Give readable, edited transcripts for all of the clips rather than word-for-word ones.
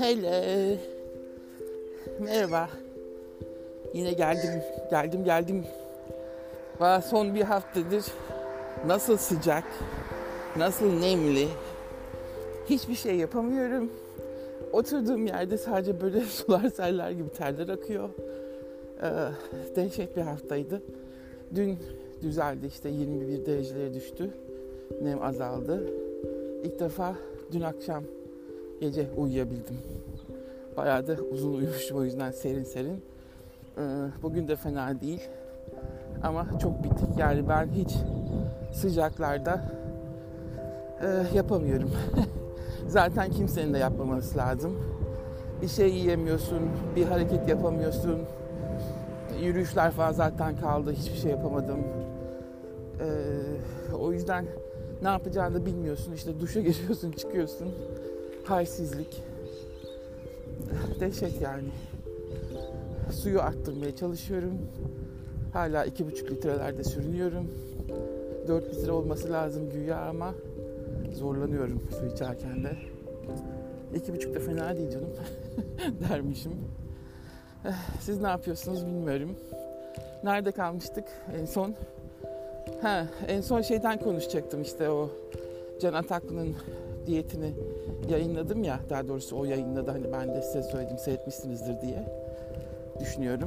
Hele. Merhaba. Yine geldim. Valla son bir haftadır nasıl sıcak, nasıl nemli. Hiçbir şey yapamıyorum. Oturduğum yerde sadece böyle sular seller gibi terler akıyor. Dehşet bir haftaydı. Dün düzeldi, işte 21 derecelere düştü. Nem azaldı. İlk defa dün akşam gece uyuyabildim. Bayağı da uzun uyumuşum, o yüzden serin. Bugün de fena değil. Ama çok bitik. Yani ben hiç sıcaklarda yapamıyorum. Zaten kimsenin de yapmaması lazım. Bir şey yiyemiyorsun, bir hareket yapamıyorsun. Yürüyüşler falan zaten kaldı. Hiçbir şey yapamadım. O yüzden ne yapacağını da bilmiyorsun. İşte duşa giriyorsun, çıkıyorsun. Halsizlik. Dehşet yani. Suyu arttırmaya çalışıyorum. Hala 2,5 litrelerde sürünüyorum. 4 litre olması lazım güya ama zorlanıyorum su içerken de. 2,5 da fena değil canım dermişim. Siz ne yapıyorsunuz bilmiyorum. Nerede kalmıştık en son? En son şeyden konuşacaktım, işte o Can Ataklı'nın diyetini yayınladım ya. Daha doğrusu o yayınladı, hani ben de size söyledim, seyretmişsinizdir diye düşünüyorum.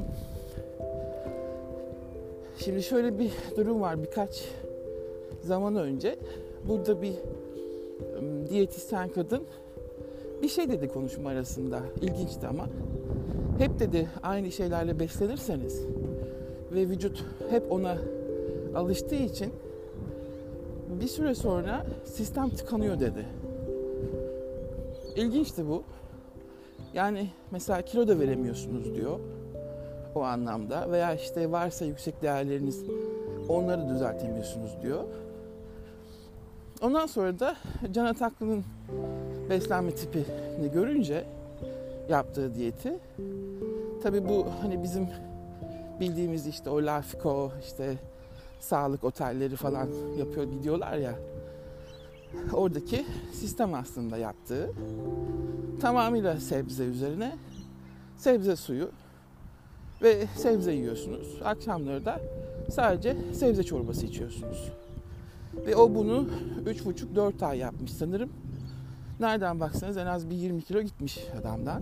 Şimdi şöyle bir durum var. Birkaç zaman önce burada bir diyetisyen kadın bir şey dedi konuşma arasında. İlginçti ama. Hep dedi aynı şeylerle beslenirseniz ve vücut hep ona alıştığı için bir süre sonra sistem tıkanıyor dedi. İlginçti bu. Yani mesela kilo da veremiyorsunuz diyor o anlamda, veya işte varsa yüksek değerleriniz, onları düzeltemiyorsunuz diyor. Ondan sonra da Can Ataklı'nın beslenme tipini görünce, yaptığı diyeti, tabii bu hani bizim bildiğimiz işte o Lafiko, işte sağlık otelleri falan yapıyor gidiyorlar ya, oradaki sistem aslında yaptığı tamamıyla sebze üzerine, sebze suyu ve sebze yiyorsunuz. Akşamları da sadece sebze çorbası içiyorsunuz. Ve o bunu 3,5-4 ay yapmış sanırım. Nereden baksanız en az bir 20 kilo gitmiş adamdan.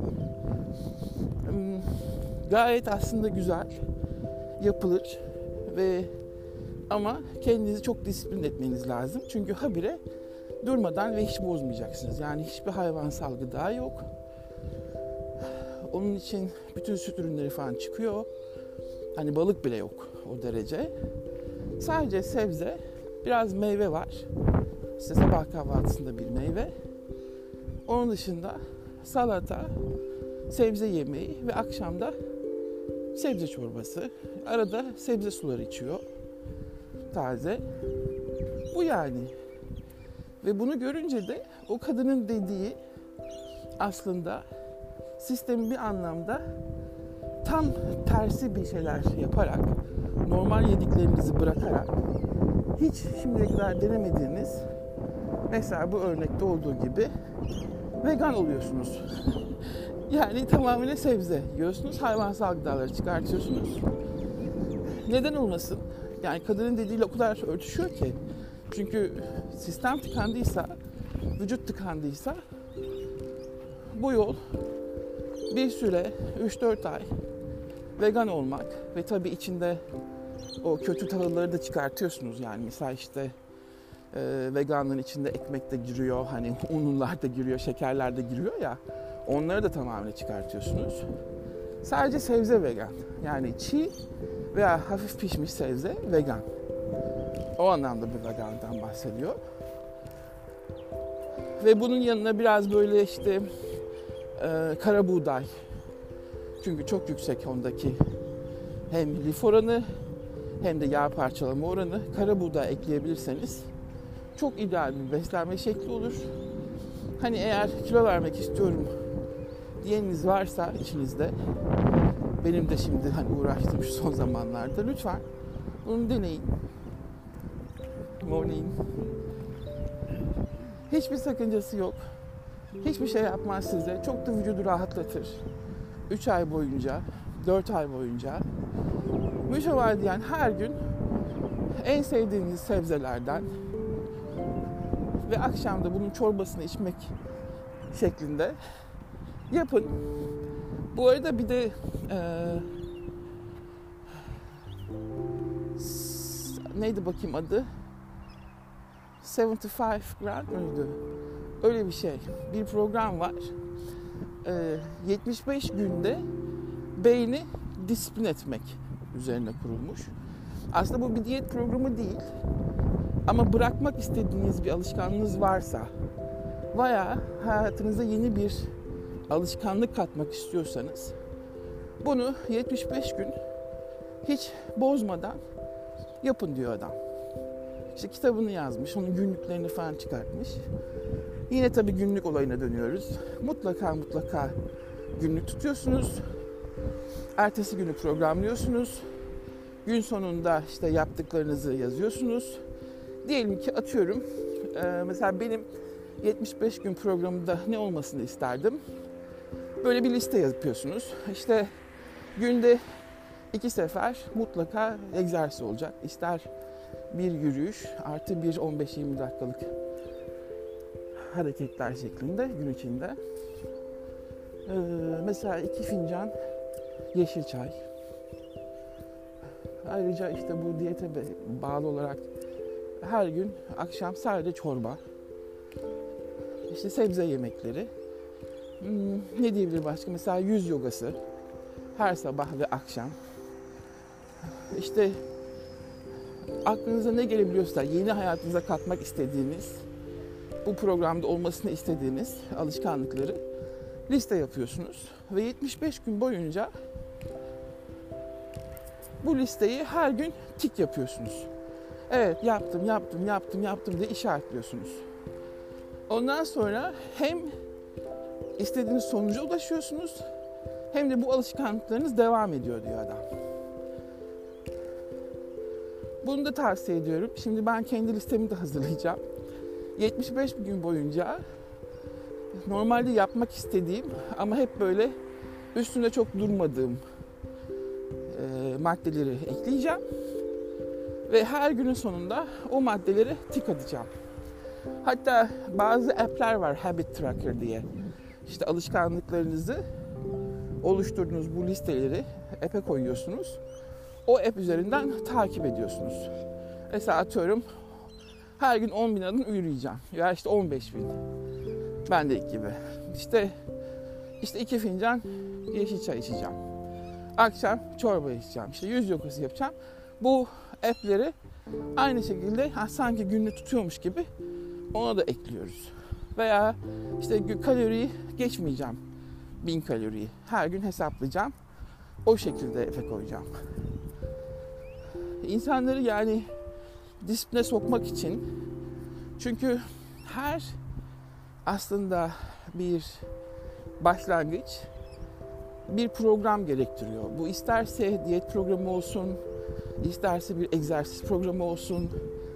Gayet aslında güzel, yapılır ama kendinizi çok disiplin etmeniz lazım. Çünkü habire durmadan ve hiç bozmayacaksınız. Yani hiçbir hayvansal gıda yok. Onun için bütün süt ürünleri falan çıkıyor. Hani balık bile yok o derece. Sadece sebze, biraz meyve var. İşte sabah kahvaltısında bir meyve. Onun dışında salata, sebze yemeği ve akşamda sebze çorbası. Arada sebze suları içiyor. Taze. Bu yani. Ve bunu görünce de o kadının dediği aslında sistemin bir anlamda tam tersi bir şeyler yaparak, normal yediklerinizi bırakarak, hiç şimdiye kadar denemediğiniz, mesela bu örnekte olduğu gibi vegan oluyorsunuz. Yani tamamıyla sebze yiyorsunuz, hayvansal gıdaları çıkartıyorsunuz. Neden olmasın? Yani kadının dediğiyle o kadar örtüşüyor ki. Çünkü sistem tıkandıysa, vücut tıkandıysa bu yol bir süre 3-4 ay vegan olmak ve tabii içinde o kötü tahılları da çıkartıyorsunuz. Yani mesela işte veganlığın içinde ekmek de giriyor, hani unlar da giriyor, şekerler de giriyor ya, onları da tamamen çıkartıyorsunuz. Sadece sebze vegan. Yani çiğ veya hafif pişmiş sebze vegan. O anlamda bir vegandan bahsediyor. Ve bunun yanına biraz böyle işte kara buğday. Çünkü çok yüksek ondaki hem lif oranı hem de yağ parçalama oranı. Kara buğday ekleyebilirseniz çok ideal bir beslenme şekli olur. Hani eğer kilo vermek istiyorum diyeniniz varsa içinizde, benim de şimdi hani uğraştığım şu son zamanlarda, lütfen bunu deneyin. Morning. Hiçbir sakıncası yok. Hiçbir şey yapmaz size. Çok da vücudu rahatlatır. 3 ay boyunca, 4 ay boyunca mütemadiyen her gün en sevdiğiniz sebzelerden ve akşam da bunun çorbasını içmek şeklinde yapın. Bu arada bir de neydi bakayım adı? 75 Grand mıydı? Öyle bir şey. Bir program var. 75 günde beyni disiplin etmek üzerine kurulmuş. Aslında bu bir diyet programı değil. Ama bırakmak istediğiniz bir alışkanlığınız varsa veya hayatınıza yeni bir alışkanlık katmak istiyorsanız bunu 75 gün hiç bozmadan yapın diyor adam. İşte kitabını yazmış, onun günlüklerini falan çıkartmış. Yine tabii günlük olayına dönüyoruz. Mutlaka günlük tutuyorsunuz. Ertesi günü programlıyorsunuz. Gün sonunda işte yaptıklarınızı yazıyorsunuz. Diyelim ki atıyorum, mesela benim 75 gün programında ne olmasını isterdim? Böyle bir liste yapıyorsunuz. İşte günde 2 sefer mutlaka egzersiz olacak. İster bir yürüyüş artı bir 15-20 dakikalık hareketler şeklinde gün içinde. Mesela 2 fincan yeşil çay. Ayrıca işte bu diyete bağlı olarak her gün akşam sadece çorba. İşte sebze yemekleri. Ne diyebilir başka? Mesela yüz yogası. Her sabah ve akşam. İşte aklınıza ne gelebiliyorsa yeni hayatınıza katmak istediğiniz, bu programda olmasını istediğiniz alışkanlıkları liste yapıyorsunuz. Ve 75 gün boyunca bu listeyi her gün tik yapıyorsunuz. Evet yaptım diye işaretliyorsunuz. Ondan sonra hem istediğiniz sonuca ulaşıyorsunuz hem de bu alışkanlıklarınız devam ediyor diyor adam. Bunu da tavsiye ediyorum. Şimdi ben kendi listemi de hazırlayacağım. 75 gün boyunca normalde yapmak istediğim ama hep böyle üstünde çok durmadığım maddeleri ekleyeceğim. Ve her günün sonunda o maddeleri tik atacağım. Hatta bazı app'ler var, Habit Tracker diye. İşte alışkanlıklarınızı oluşturduğunuz bu listeleri app'e koyuyorsunuz. O app üzerinden takip ediyorsunuz. Mesela atıyorum her gün 10.000 adım yürüyeceğim. Ya işte 15.000. Ben de gibi. İşte 2 fincan yeşil çay içeceğim. Akşam çorba içeceğim. İşte yüz yogası yapacağım. Bu app'leri aynı şekilde sanki günlük tutuyormuş gibi ona da ekliyoruz. Veya işte kaloriyi geçmeyeceğim. 1000 kaloriyi. Her gün hesaplayacağım. O şekilde app'e koyacağım. İnsanları yani disipline sokmak için, çünkü her aslında bir başlangıç bir program gerektiriyor. Bu isterse diyet programı olsun, isterse bir egzersiz programı olsun.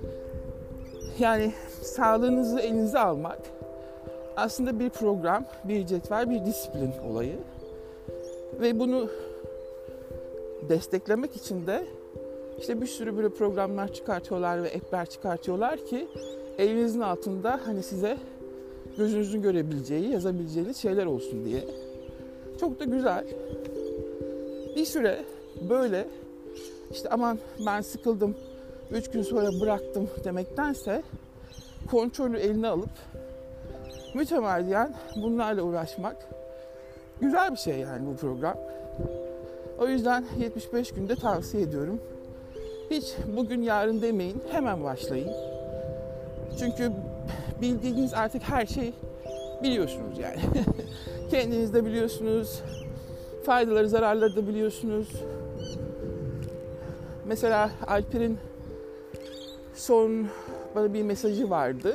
Yani sağlığınızı elinize almak aslında bir program, bir cetvel, bir disiplin olayı. Ve bunu desteklemek için de işte bir sürü böyle programlar çıkartıyorlar ve app'ler çıkartıyorlar ki elinizin altında hani size gözünüzün görebileceği, yazabileceğiniz şeyler olsun diye. Çok da güzel. Bir süre böyle işte aman ben sıkıldım, 3 gün sonra bıraktım demektense kontrolü eline alıp mütemadiyen bunlarla uğraşmak güzel bir şey yani bu program. O yüzden 75 günde tavsiye ediyorum. Hiç bugün yarın demeyin, hemen başlayın. Çünkü bildiğiniz artık her şey biliyorsunuz yani. Kendiniz de biliyorsunuz. Faydaları, zararları da biliyorsunuz. Mesela Alper'in son bana bir mesajı vardı.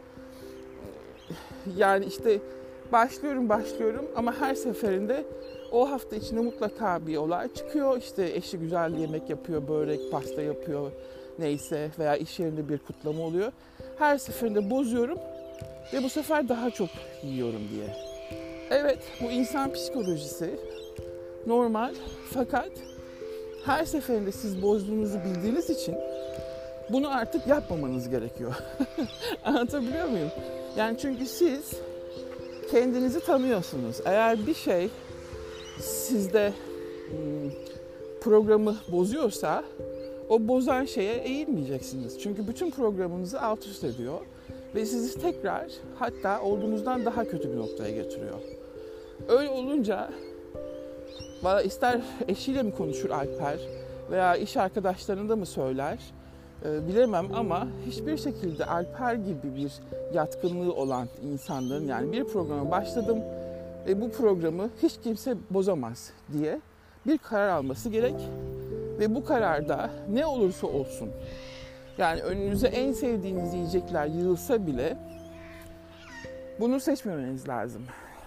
Yani işte başlıyorum ama her seferinde o hafta içinde mutlaka bir olay çıkıyor. İşte eşi güzel yemek yapıyor, börek, pasta yapıyor neyse veya iş yerinde bir kutlama oluyor. Her seferinde bozuyorum ve bu sefer daha çok yiyorum diye. Evet, bu insan psikolojisi normal, fakat her seferinde siz bozduğunuzu bildiğiniz için bunu artık yapmamanız gerekiyor. Anlatabiliyor muyum? Yani çünkü siz kendinizi tanıyorsunuz. Eğer bir şey sizde programı bozuyorsa o bozan şeye eğilmeyeceksiniz. Çünkü bütün programınızı alt üst ediyor ve sizi tekrar, hatta olduğunuzdan daha kötü bir noktaya getiriyor. Öyle olunca ister eşiyle mi konuşur Alper veya iş arkadaşlarında mı söyler bilemem, ama hiçbir şekilde Alper gibi bir yatkınlığı olan insanların, yani bir programa başladım ve bu programı hiç kimse bozamaz diye bir karar alması gerek. Ve bu kararda ne olursa olsun, yani önünüze en sevdiğiniz yiyecekler yığılsa bile bunu seçmemeniz lazım.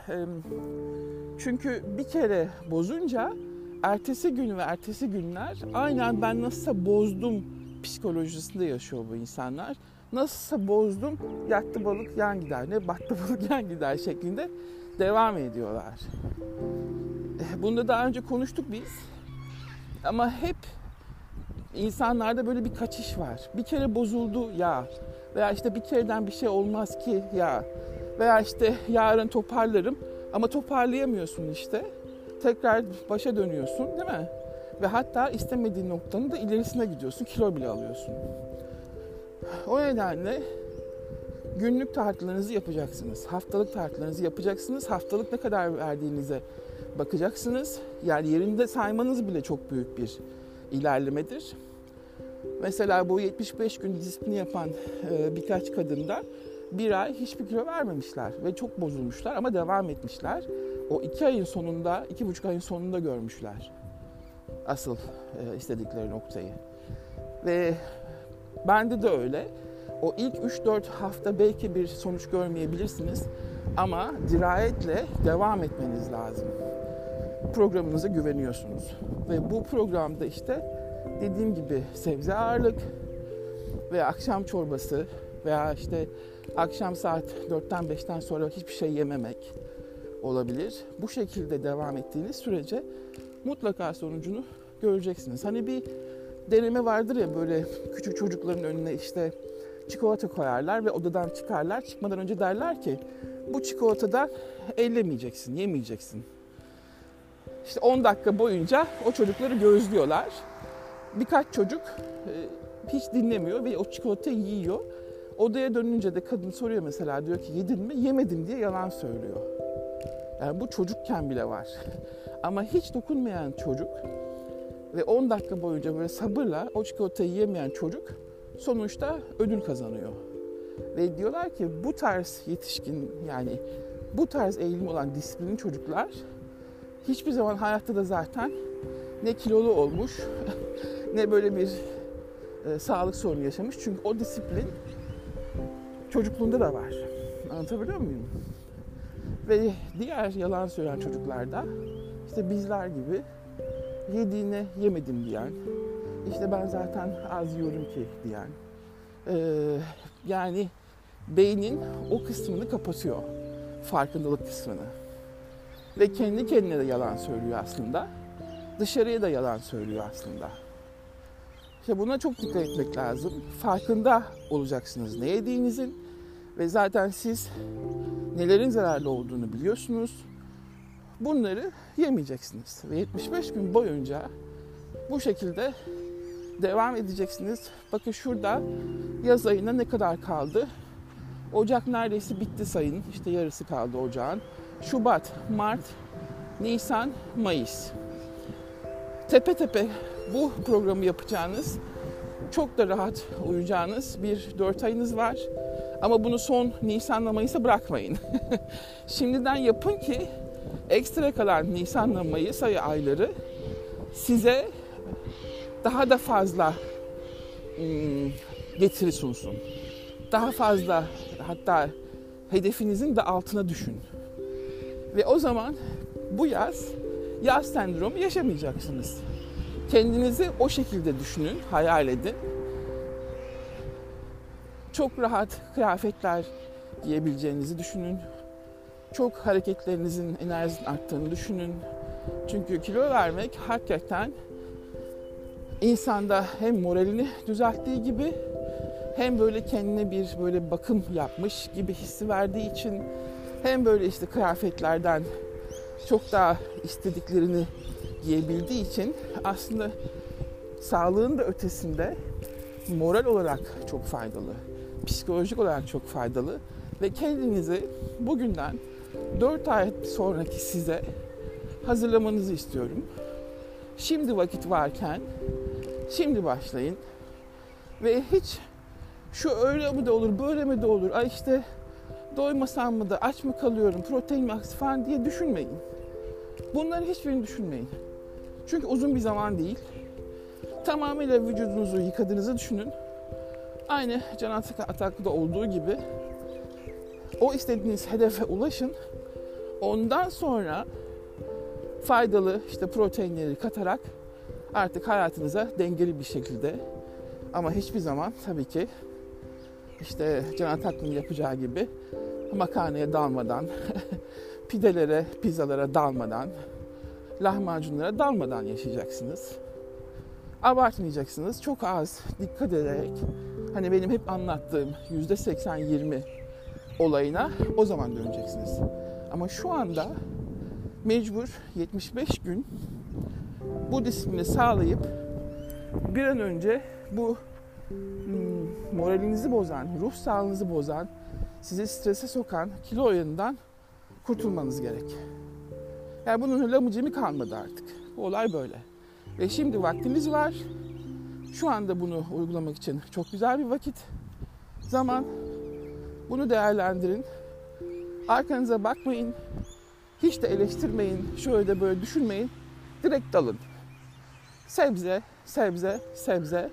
Çünkü bir kere bozunca ertesi gün ve ertesi günler aynen ben nasılsa bozdum psikolojisinde yaşıyor bu insanlar. Nasılsa bozdum, yattı balık yan gider, ne battı balık yan gider şeklinde devam ediyorlar. Bunu da daha önce konuştuk biz. Ama hep insanlarda böyle bir kaçış var. Bir kere bozuldu ya, veya işte bir kereden bir şey olmaz ki ya, veya işte yarın toparlarım ama toparlayamıyorsun işte. Tekrar başa dönüyorsun, değil mi? Ve hatta istemediğin noktanın da ilerisine gidiyorsun, kilo bile alıyorsun. O nedenle günlük tartılarınızı yapacaksınız. Haftalık tartılarınızı yapacaksınız. Haftalık ne kadar verdiğinize bakacaksınız. Yani yerinde saymanız bile çok büyük bir ilerlemedir. Mesela bu 75 gün disiplini yapan birkaç kadında bir ay hiçbir kilo vermemişler ve çok bozulmuşlar ama devam etmişler. O 2 ayın sonunda, 2,5 ayın sonunda görmüşler asıl istedikleri noktayı. Ve bende de öyle. O ilk 3-4 hafta belki bir sonuç görmeyebilirsiniz ama dirayetle devam etmeniz lazım. Programınıza güveniyorsunuz. Ve bu programda işte dediğim gibi sebze ağırlık veya akşam çorbası veya işte akşam saat 4'ten 5'ten sonra hiçbir şey yememek olabilir. Bu şekilde devam ettiğiniz sürece mutlaka sonucunu göreceksiniz. Hani bir deneme vardır ya, böyle küçük çocukların önüne işte çikolata koyarlar ve odadan çıkarlar. Çıkmadan önce derler ki bu çikolatadan ellemeyeceksin, yemeyeceksin. İşte 10 dakika boyunca o çocukları gözlüyorlar. Birkaç çocuk hiç dinlemiyor ve o çikolatayı yiyor. Odaya dönünce de kadın soruyor mesela, diyor ki yedin mi? Yemedim diye yalan söylüyor. Yani bu çocukken bile var. Ama hiç dokunmayan çocuk ve 10 dakika boyunca böyle sabırla o çikolatayı yemeyen çocuk sonuçta ödül kazanıyor. Ve diyorlar ki bu tarz yetişkin, yani bu tarz eğilim olan disiplinli çocuklar hiçbir zaman hayatta da zaten ne kilolu olmuş ne böyle bir sağlık sorunu yaşamış. Çünkü o disiplin çocukluğunda da var. Anlatabiliyor muyum? Ve diğer yalan söyleyen çocuklarda işte bizler gibi yediğine yemedim diyen, işte ben zaten az yiyorum ki diyen, yani beynin o kısmını kapatıyor, farkındalık kısmını. Ve kendi kendine de yalan söylüyor aslında. Dışarıya da yalan söylüyor aslında. İşte buna çok dikkat etmek lazım. Farkında olacaksınız ne yediğinizin ve zaten siz nelerin zararlı olduğunu biliyorsunuz. Bunları yemeyeceksiniz. Ve 75 gün boyunca bu şekilde devam edeceksiniz. Bakın şurada yaz ayına ne kadar kaldı? Ocak neredeyse bitti sayın. İşte yarısı kaldı ocağın. Şubat, Mart, Nisan, Mayıs. Tepe tepe bu programı yapacağınız, çok da rahat uyuyacağınız bir 4 ayınız var. Ama bunu son Nisan'la Mayıs'a bırakmayın. Şimdiden yapın ki ekstra kalan Nisan'la Mayıs ayları size daha da fazla getiri sunsun. Daha fazla, hatta hedefinizin de altına düşün. Ve o zaman bu yaz sendromu yaşamayacaksınız. Kendinizi o şekilde düşünün, hayal edin. Çok rahat kıyafetler yiyebileceğinizi düşünün. Çok hareketlerinizin, enerjinin arttığını düşünün. Çünkü kilo vermek hakikaten insanda hem moralini düzelttiği gibi hem böyle kendine bir böyle bakım yapmış gibi hissi verdiği için hem böyle işte kıyafetlerden çok daha istediklerini giyebildiği için aslında sağlığın da ötesinde moral olarak çok faydalı, psikolojik olarak çok faydalı ve kendinizi bugünden 4 ay sonraki size hazırlamanızı istiyorum. Şimdi vakit varken şimdi başlayın ve hiç şu öyle mi de olur, böyle mi de olur, ay işte doymasam mı da aç mı kalıyorum, protein mi aksi falan diye düşünmeyin. Bunları hiçbirini düşünmeyin. Çünkü uzun bir zaman değil. Tamamıyla vücudunuzu yıkadığınızı düşünün. Aynı Can Ataklı'da olduğu gibi o istediğiniz hedefe ulaşın. Ondan sonra faydalı işte proteinleri katarak artık hayatınıza dengeli bir şekilde ama hiçbir zaman tabii ki işte Can Ataklı'nın yapacağı gibi makarnaya dalmadan, pidelere, pizzalara dalmadan, lahmacunlara dalmadan yaşayacaksınız. Abartmayacaksınız. Çok az dikkat ederek hani benim hep anlattığım %80-20 olayına o zaman döneceksiniz. Ama şu anda mecbur 75 gün bu disiplini sağlayıp bir an önce bu moralinizi bozan, ruh sağlığınızı bozan, sizi strese sokan kilo oyunundan kurtulmanız gerek. Yani bunun lamıcımı kalmadı artık. Bu olay böyle. Ve şimdi vaktiniz var. Şu anda bunu uygulamak için çok güzel bir vakit, zaman. Bunu değerlendirin. Arkanıza bakmayın. Hiç de eleştirmeyin. Şöyle de böyle düşünmeyin. Direkt dalın. Sebze, sebze, sebze.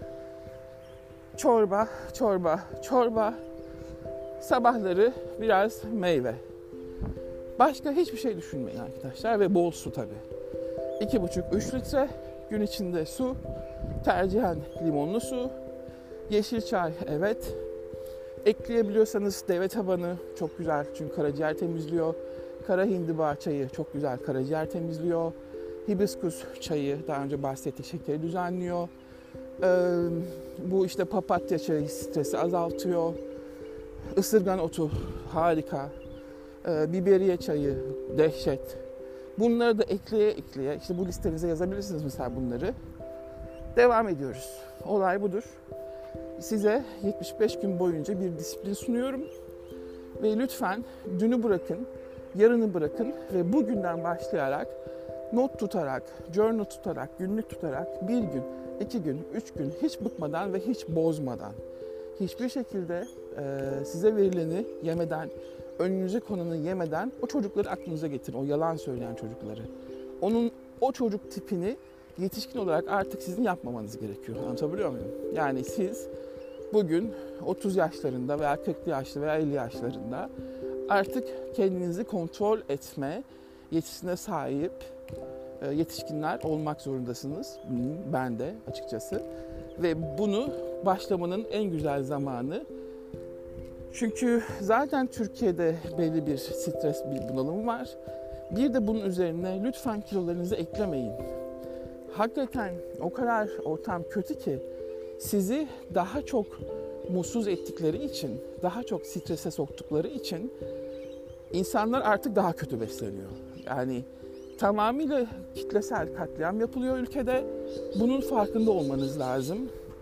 Çorba, çorba, çorba. Sabahları biraz meyve. Başka hiçbir şey düşünmeyin arkadaşlar ve bol su tabii. 2,5-3 litre gün içinde su, tercihen limonlu su, yeşil çay evet. Ekleyebiliyorsanız deve tabanı çok güzel çünkü karaciğer temizliyor. Kara hindiba çayı çok güzel karaciğer temizliyor. Hibiskus çayı daha önce bahsettiğim şekeri düzenliyor. Bu işte papatya çayı stresi azaltıyor. Isırgan otu harika. Biberiye çayı dehşet. Bunları da ekleye işte bu listenize yazabilirsiniz mesela bunları. Devam ediyoruz. Olay budur. Size 75 gün boyunca bir disiplin sunuyorum. Ve lütfen dünü bırakın, yarını bırakın ve bugünden başlayarak not tutarak, journal tutarak, günlük tutarak 1 gün, 2 gün, 3 gün hiç bıkmadan ve hiç bozmadan hiçbir şekilde size verileni yemeden, önünüze konanı yemeden o çocukları aklınıza getirin. O yalan söyleyen çocukları. O çocuk tipini yetişkin olarak artık sizin yapmamanız gerekiyor. Anlatabiliyor muyum? Yani siz bugün 30 yaşlarında veya 40 yaşlı veya 50 yaşlarında artık kendinizi kontrol etme yetisine sahip yetişkinler olmak zorundasınız. Ben de açıkçası. Ve bunu başlamanın en güzel zamanı. Çünkü zaten Türkiye'de belli bir stres, bir bunalım var. Bir de bunun üzerine lütfen kilolarınızı eklemeyin. Hakikaten o kadar ortam kötü ki sizi daha çok mutsuz ettikleri için, daha çok strese soktukları için insanlar artık daha kötü besleniyor. Yani tamamıyla kitlesel katliam yapılıyor ülkede. Bunun farkında olmanız lazım.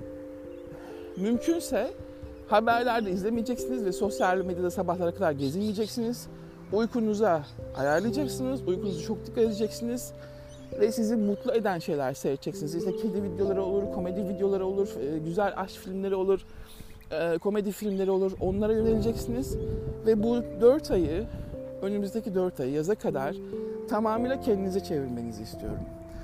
Mümkünse haberlerde izlemeyeceksiniz ve sosyal medyada sabahlara kadar gezinmeyeceksiniz. Uykunuza ayarlayacaksınız, uykunuzu çok dikkat edeceksiniz ve sizi mutlu eden şeyler seyredeceksiniz. İşte kedi videoları olur, komedi videoları olur, güzel aşk filmleri olur, komedi filmleri olur. Onlara yöneleceksiniz ve bu 4 ayı, önümüzdeki 4 ayı yaza kadar tamamıyla kendinize çevirmenizi istiyorum.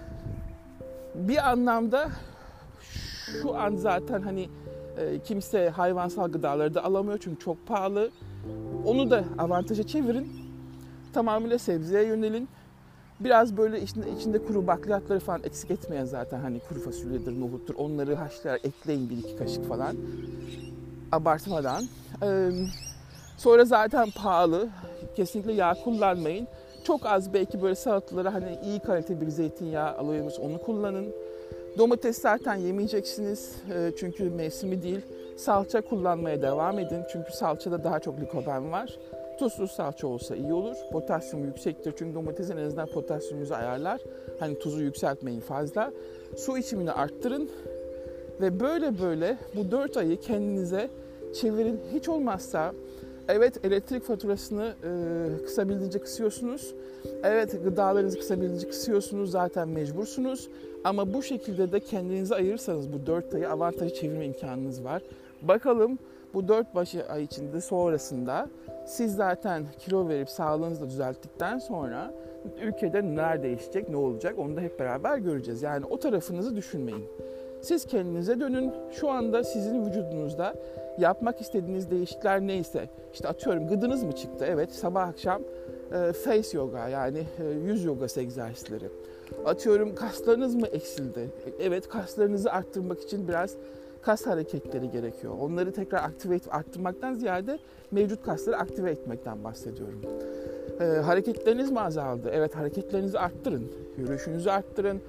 Bir anlamda şu an zaten hani kimse hayvansal gıdaları da alamıyor çünkü çok pahalı. Onu da avantaja çevirin. Tamamıyla sebzeye yönelin. Biraz böyle içinde kuru bakliyatları falan eksik etmeyen zaten hani kuru fasulyedir, nohuttur. Onları haşlayarak ekleyin 1-2 kaşık falan. Abartmadan. Sonra zaten pahalı. Kesinlikle yağ kullanmayın. Çok az belki böyle salatalara hani iyi kalite bir zeytinyağı alıyoruz, onu kullanın. Domates zaten yemeyeceksiniz çünkü mevsimi değil. Salça kullanmaya devam edin çünkü salçada daha çok likopen var. Tuzsuz salça olsa iyi olur. Potasyum yüksektir çünkü domatesin en azından potasyumunuzu ayarlar. Hani tuzu yükseltmeyin fazla. Su içimini arttırın ve böyle bu 4 ayı kendinize çevirin. Hiç olmazsa evet elektrik faturasını kısabildiğince kısıyorsunuz. Evet gıdalarınızı kısabildiğince kısıyorsunuz. Zaten mecbursunuz. Ama bu şekilde de kendinize ayırırsanız bu 4 ayı avantajı çevirme imkanınız var. Bakalım bu 4 ay içinde sonrasında siz zaten kilo verip sağlığınızı da düzelttikten sonra ülkede neler değişecek, ne olacak onu da hep beraber göreceğiz. Yani o tarafınızı düşünmeyin. Siz kendinize dönün. Şu anda sizin vücudunuzda yapmak istediğiniz değişiklikler neyse, işte atıyorum gıdınız mı çıktı? Evet, sabah akşam face yoga yani yüz yogası egzersizleri. Atıyorum kaslarınız mı eksildi? Evet, kaslarınızı arttırmak için biraz kas hareketleri gerekiyor. Onları tekrar arttırmaktan ziyade mevcut kasları aktive etmekten bahsediyorum. Hareketleriniz mi azaldı? Evet, hareketlerinizi arttırın. Yürüyüşünüzü arttırın.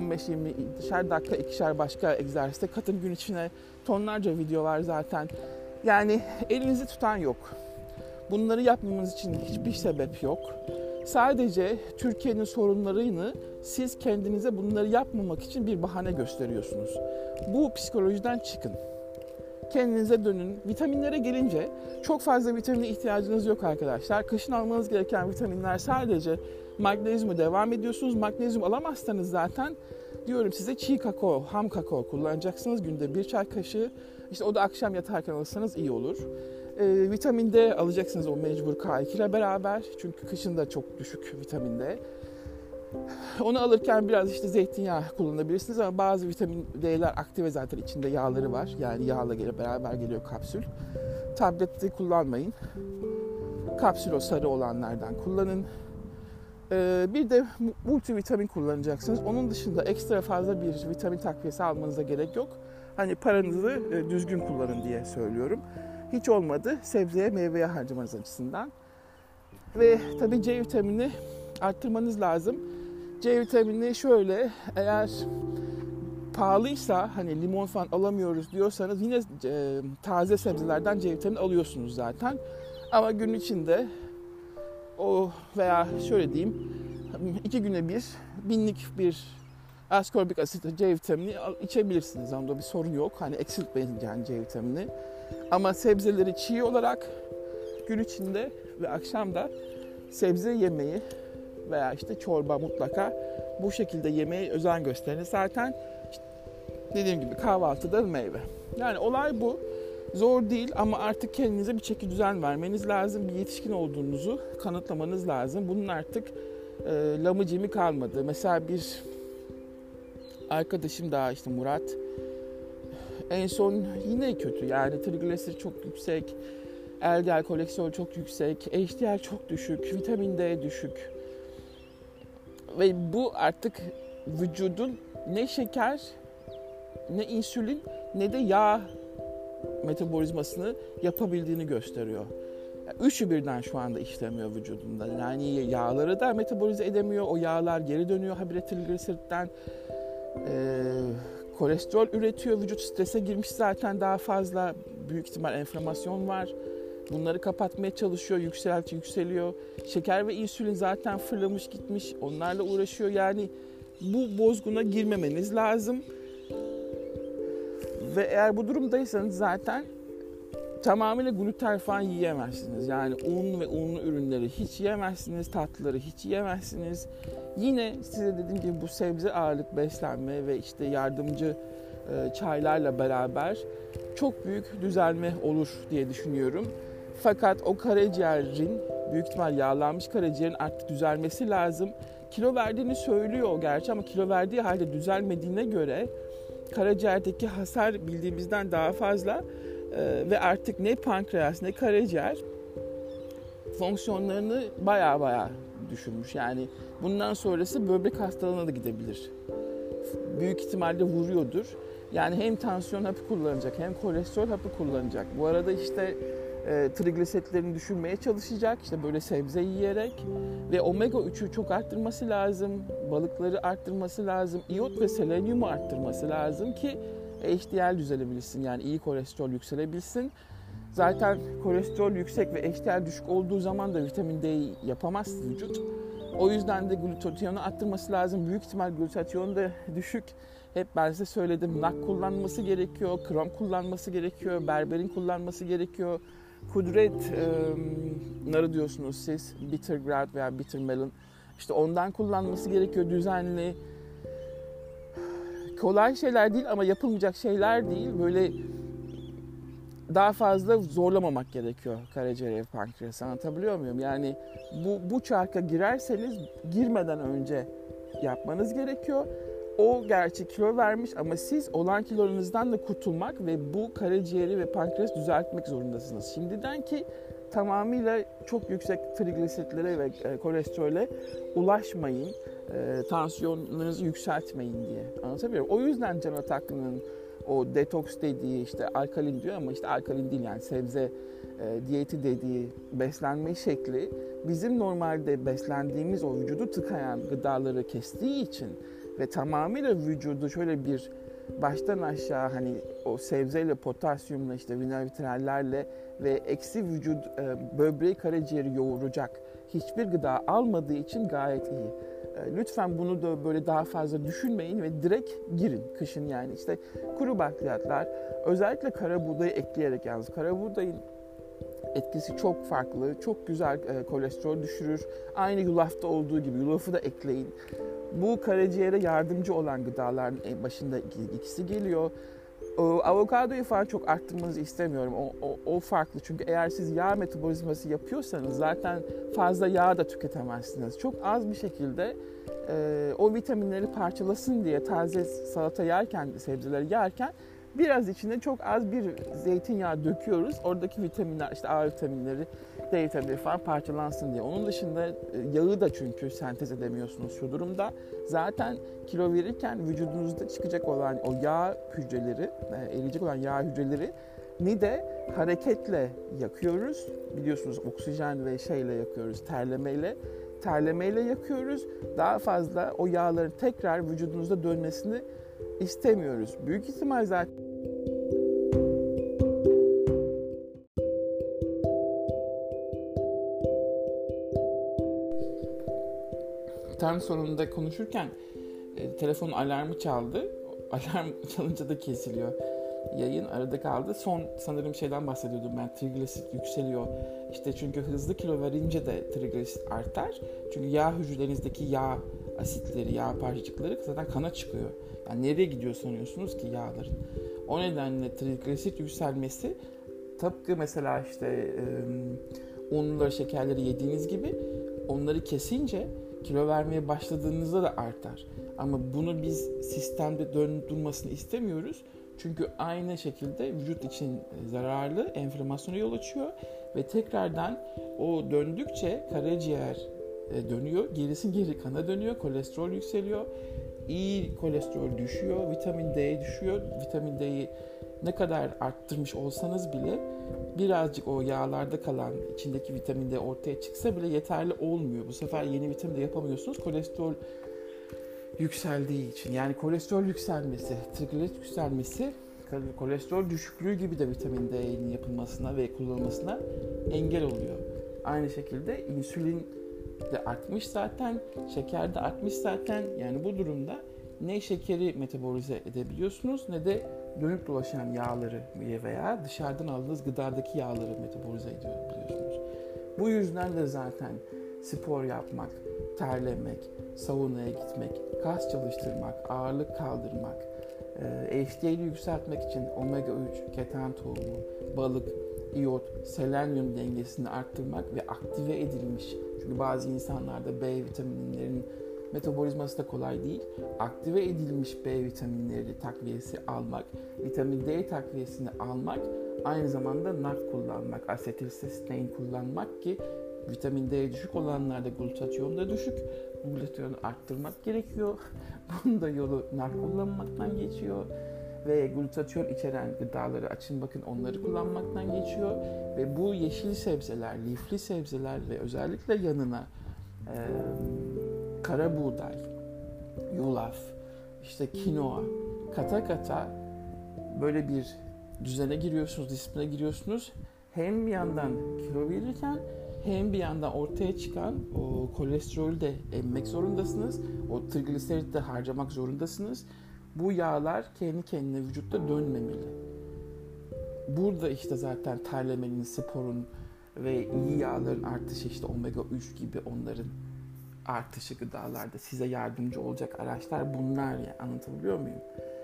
15-20 dakika ikişer başka egzersizde katın gün içine. Tonlarca video var zaten. Yani elinizi tutan yok. Bunları yapmamanız için hiçbir sebep yok. Sadece Türkiye'nin sorunlarını siz kendinize bunları yapmamak için bir bahane gösteriyorsunuz. Bu psikolojiden çıkın. Kendinize dönün. Vitaminlere gelince çok fazla vitamine ihtiyacınız yok arkadaşlar. Kışın almanız gereken vitaminler sadece magnezyumu devam ediyorsunuz. Magnezyum alamazsanız zaten diyorum size çiğ kakao, ham kakao kullanacaksınız. Günde 1 çay kaşığı. İşte o da akşam yatarken alırsanız iyi olur. Vitamin D alacaksınız o mecbur K2 ile beraber. Çünkü kışın da çok düşük vitamin D. Onu alırken biraz işte zeytinyağı kullanabilirsiniz ama bazı vitamin D'ler aktive zaten içinde yağları var. Yani yağla beraber geliyor kapsül. Tablette kullanmayın. Kapsül o sarı olanlardan kullanın. Bir de multivitamin kullanacaksınız. Onun dışında ekstra fazla bir vitamin takviyesi almanıza gerek yok. Hani paranızı düzgün kullanın diye söylüyorum. Hiç olmadı sebzeye meyveye harcamanız açısından. Ve tabii C vitamini arttırmanız lazım. C vitamini şöyle, eğer pahalıysa hani limon falan alamıyoruz diyorsanız yine taze sebzelerden C vitamini alıyorsunuz zaten. Ama gün içinde o veya şöyle diyeyim 2 güne bir binlik bir askorbik asit C vitamini içebilirsiniz. Onda bir sorun yok. Hani eksiltmeyin yani C vitamini. Ama sebzeleri çiğ olarak gün içinde ve akşamda sebze yemeyi veya işte çorba mutlaka bu şekilde yemeye özen gösterin. Zaten işte dediğim gibi kahvaltıda meyve. Yani olay bu. Zor değil ama artık kendinize bir çeki düzen vermeniz lazım. Bir yetişkin olduğunuzu kanıtlamanız lazım. Bunun artık lamıcımı kalmadı. Mesela bir arkadaşım daha işte Murat en son yine kötü. Yani trigliserit çok yüksek, LDL kolesterol çok yüksek, HDL çok düşük, vitamin D düşük. Ve bu artık vücudun ne şeker, ne insülin, ne de yağ metabolizmasını yapabildiğini gösteriyor. Üçü birden şu anda işlemiyor vücudunda. Yani yağları da metabolize edemiyor. O yağlar geri dönüyor habire trigliseritten. Kolesterol üretiyor. Vücut strese girmiş zaten daha fazla. Büyük ihtimal enflamasyon var. Bunları kapatmaya çalışıyor. Yükseliyor. Şeker ve insülin zaten fırlamış gitmiş. Onlarla uğraşıyor. Yani bu bozguna girmemeniz lazım. Ve eğer bu durumdaysanız zaten tamamıyla gluten falan yiyemezsiniz. Yani un ve unlu ürünleri hiç yiyemezsiniz. Tatlıları hiç yiyemezsiniz. Yine size dediğim gibi bu sebze ağırlık beslenme ve işte yardımcı çaylarla beraber çok büyük düzelme olur diye düşünüyorum. Fakat o karaciğerin, büyük ihtimal yağlanmış karaciğerin artık düzelmesi lazım. Kilo verdiğini söylüyor o gerçi ama kilo verdiği halde düzelmediğine göre karaciğerdeki hasar bildiğimizden daha fazla ve artık ne pankreas ne karaciğer fonksiyonlarını baya düşürmüş. Yani bundan sonrası böbrek hastalığına da gidebilir. Büyük ihtimalle vuruyordur. Yani hem tansiyon hapı kullanacak hem kolesterol hapı kullanacak. Bu arada işte trigliseritlerini düşürmeye çalışacak. İşte böyle sebze yiyerek ve omega 3'ü çok arttırması lazım. Balıkları arttırması lazım. İyot ve selenyumu arttırması lazım ki HDL düzelebilsin. Yani iyi kolesterol yükselebilsin. Zaten kolesterol yüksek ve HDL düşük olduğu zaman da vitamin D'yi yapamaz vücut. O yüzden de glutatiyonu arttırması lazım. Büyük ihtimal glutatyon da düşük. Hep ben size söyledim. NAC kullanması gerekiyor, krom kullanması gerekiyor, berberin kullanması gerekiyor. Kudret narı diyorsunuz siz, bitter gourd veya bitter melon. İşte ondan kullanması gerekiyor düzenli. Kolay şeyler değil ama yapılmayacak şeyler değil. Böyle daha fazla zorlamamak gerekiyor karaciğer ve pankreası. Anlatabiliyor muyum? Yani bu çarka girerseniz girmeden önce yapmanız gerekiyor. O gerçi kilo vermiş ama siz olan kilonuzdan da kurtulmak ve bu karaciğeri ve pankreası düzeltmek zorundasınız. Şimdiden ki tamamıyla çok yüksek trigliseritlere ve kolesterole ulaşmayın. Tansiyonunuzu yükseltmeyin diye. Anlatabiliyor muyum? O yüzden Can Ataklı'nın o detoks dediği işte alkalin diyor ama işte alkalin değil yani sebze diyeti dediği beslenme şekli bizim normalde beslendiğimiz o vücudu tıkayan gıdaları kestiği için ve tamamıyla vücudu şöyle bir baştan aşağı hani o sebzeyle, potasyumla, işte minerallerle ve eksi vücut böbreği, karaciğeri yoğuracak hiçbir gıda almadığı için gayet iyi. Lütfen bunu da böyle daha fazla düşünmeyin ve direkt girin kışın yani işte kuru bakliyatlar, özellikle kara buğdayı ekleyerek yalnız kara buğdayın etkisi çok farklı, çok güzel kolesterol düşürür. Aynı yulafta olduğu gibi yulafı da ekleyin. Bu karaciğere yardımcı olan gıdaların başında ikisi geliyor. Avokadoyu falan çok arttırmanızı istemiyorum. O farklı. Çünkü eğer siz yağ metabolizması yapıyorsanız zaten fazla yağ da tüketemezsiniz. Çok az bir şekilde o vitaminleri parçalasın diye taze salata yerken, sebzeleri yerken biraz içine çok az bir zeytinyağı döküyoruz. Oradaki vitaminler, işte A vitaminleri, D vitaminleri falan parçalansın diye. Onun dışında yağı da çünkü sentez edemiyorsunuz şu durumda. Zaten kilo verirken vücudunuzda çıkacak olan o yağ hücreleri, eriyecek olan yağ hücreleri ni de hareketle yakıyoruz. Biliyorsunuz oksijen ve şeyle yakıyoruz, terlemeyle. Terlemeyle yakıyoruz. Daha fazla o yağların tekrar vücudunuzda dönmesini istemiyoruz. Büyük ihtimal zaten tam sonunda konuşurken telefonun alarmı çaldı. Alarm çalınca da kesiliyor. Yayın arada kaldı. Son sanırım şeyden bahsediyordum ben. Trigliserit yükseliyor. İşte çünkü hızlı kilo verince de trigliserit artar. Çünkü yağ hücrelerinizdeki yağ asitleri, yağ parçacıkları zaten kana çıkıyor. Yani nereye gidiyor sanıyorsunuz ki yağların? O nedenle trigliserit yükselmesi tıpkı mesela işte unları, şekerleri yediğiniz gibi onları kesince kilo vermeye başladığınızda da artar. Ama bunu biz sistemde durmasını istemiyoruz. Çünkü aynı şekilde vücut için zararlı, enflamasyona yol açıyor ve tekrardan o döndükçe karaciğer dönüyor, gerisi geri kana dönüyor, kolesterol yükseliyor, iyi kolesterol düşüyor, vitamin D düşüyor. Vitamin D'yi ne kadar arttırmış olsanız bile birazcık o yağlarda kalan içindeki vitamin D ortaya çıksa bile yeterli olmuyor. Bu sefer yeni vitamin de yapamıyorsunuz. Kolesterol yükseldiği için. Yani kolesterol yükselmesi, trigliserit yükselmesi, kolesterol düşüklüğü gibi de vitamin D'nin yapılmasına ve kullanılmasına engel oluyor. Aynı şekilde insülin de artmış zaten, şeker de artmış zaten. Yani bu durumda ne şekeri metabolize edebiliyorsunuz ne de dönüp dolaşan yağları veya dışarıdan aldığınız gıdadaki yağları metabolize edebiliyorsunuz. Bu yüzden de zaten spor yapmak, terlemek, saunaya gitmek, kas çalıştırmak, ağırlık kaldırmak, HDL'i yükseltmek için omega 3, keten tohumu, balık, iyot, selenyum dengesini arttırmak ve aktive edilmiş. Çünkü bazı insanlarda B vitaminlerinin metabolizması da kolay değil. Aktive edilmiş B vitaminleri takviyesi almak, vitamin D takviyesini almak, aynı zamanda NAC kullanmak, asetilsistein kullanmak ki vitamin D düşük olanlarda glutatyon da düşük. Glutatyonu arttırmak gerekiyor. Bunun da yolu NAC kullanmaktan geçiyor. ve glutatyon içeren gıdaları açın bakın onları kullanmaktan geçiyor. Ve bu yeşil sebzeler, lifli sebzeler ve özellikle yanına kara buğday, yulaf, işte kinoa kata kata böyle bir düzene giriyorsunuz, disipline giriyorsunuz. Hem bir yandan kilo verirken hem bir yandan ortaya çıkan o kolesterolü de emmek zorundasınız. O trigliserit de harcamak zorundasınız. Bu yağlar kendi kendine vücutta dönmemeli. Burada işte zaten terlemenin, sporun ve iyi yağların artışı, işte omega 3 gibi onların artışı gıdalarda size yardımcı olacak araçlar bunlar ya. Anlatabiliyor muyum?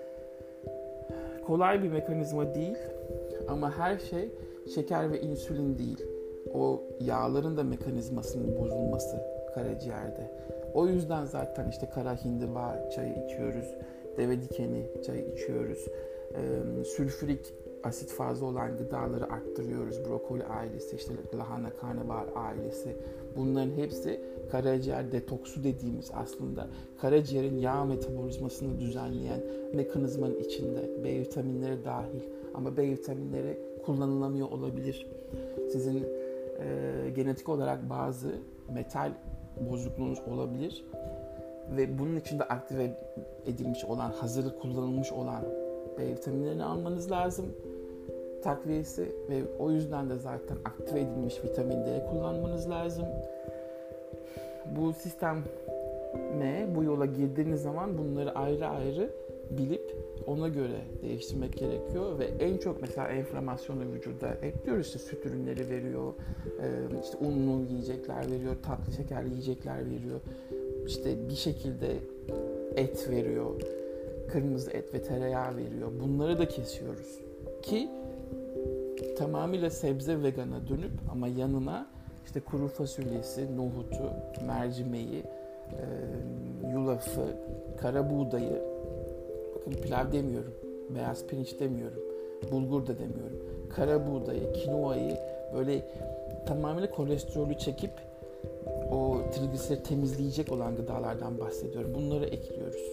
Kolay bir mekanizma değil ama her şey şeker ve insülin değil. O yağların da mekanizmasının bozulması karaciğerde. O yüzden zaten işte kara hindiba çayı içiyoruz, deve dikeni çayı içiyoruz, sülfürik asit fazla olan gıdaları arttırıyoruz. Brokoli ailesi, işte lahana, karnabahar ailesi. Bunların hepsi karaciğer detoksu dediğimiz aslında karaciğerin yağ metabolizmasını düzenleyen mekanizmanın içinde. B vitaminleri dahil. Ama B vitaminleri kullanılamıyor olabilir. Sizin genetik olarak bazı metal bozukluğunuz olabilir. Ve bunun için de aktive edilmiş olan, hazır kullanılmış olan B vitaminlerini almanız lazım. Takviyesi ve o yüzden de zaten aktive edilmiş vitamin D kullanmanız lazım. Bu sisteme, bu yola girdiğiniz zaman bunları ayrı ayrı bilip ona göre değiştirmek gerekiyor ve en çok mesela enflamasyonu vücuda hep diyoruz işte süt ürünleri veriyor, işte unlu yiyecekler veriyor, tatlı şekerli yiyecekler veriyor, işte bir şekilde et veriyor, kırmızı et ve tereyağı veriyor. Bunları da kesiyoruz ki tamamıyla sebze vegana dönüp ama yanına işte kuru fasulyesi, nohutu, mercimeği, yulafı, kara buğdayı, bakın pilav demiyorum, beyaz pirinç demiyorum, bulgur da demiyorum, kara buğdayı, kinoayı böyle tamamıyla kolesterolü çekip o trigliserit temizleyecek olan gıdalardan bahsediyorum. Bunları ekliyoruz.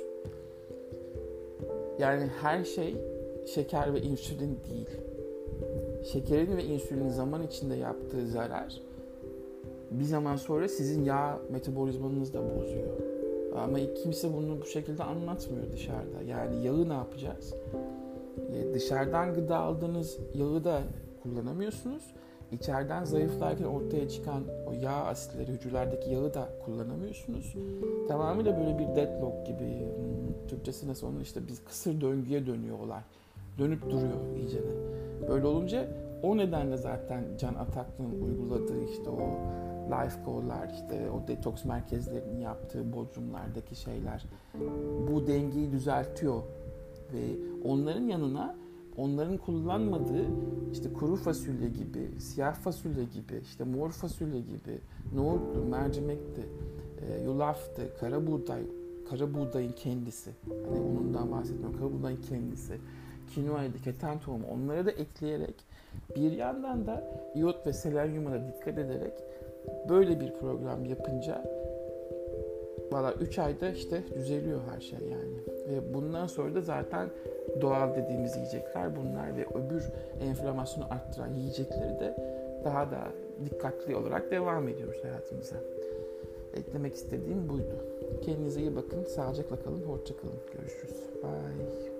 Yani her şey şeker ve insülin değil. Şekerin ve insülinin zaman içinde yaptığı zarar bir zaman sonra sizin yağ metabolizmanızı da bozuyor. Ama kimse bunu bu şekilde anlatmıyor dışarıda. Yani yağı ne yapacağız? Dışarıdan gıda aldığınız yağı da kullanamıyorsunuz. İçeriden zayıflarken ortaya çıkan o yağ asitleri, hücrelerdeki yağı da kullanamıyorsunuz. Tamamıyla böyle bir deadlock gibi, Türkçesi nasıl onun işte bir kısır döngüye dönüyor olay. Dönüp duruyor iyicene. Böyle olunca o nedenle zaten Can Ataklı'nın uyguladığı işte o life goal'lar, işte o detoks merkezlerinin yaptığı bodrumlardaki şeyler bu dengeyi düzeltiyor ve onların yanına onların kullanmadığı işte kuru fasulye gibi, siyah fasulye gibi, işte mor fasulye gibi, nohuttu, mercimekti, yulaftı, kara buğdayın kendisi. Hani onundan bahsetmiyorum. Kara buğdayın kendisi. Kinoaydı, keten tohumu. Onları da ekleyerek bir yandan da iyot ve selenyuma da dikkat ederek böyle bir program yapınca valla 3 ayda işte düzeliyor her şey yani. Ve bundan sonra da zaten doğal dediğimiz yiyecekler bunlar ve öbür enflamasyonu arttıran yiyecekleri de daha da dikkatli olarak devam ediyoruz hayatımıza. Eklemek istediğim buydu. Kendinize iyi bakın, sağlıcakla kalın, hoşça kalın. Görüşürüz. Bye.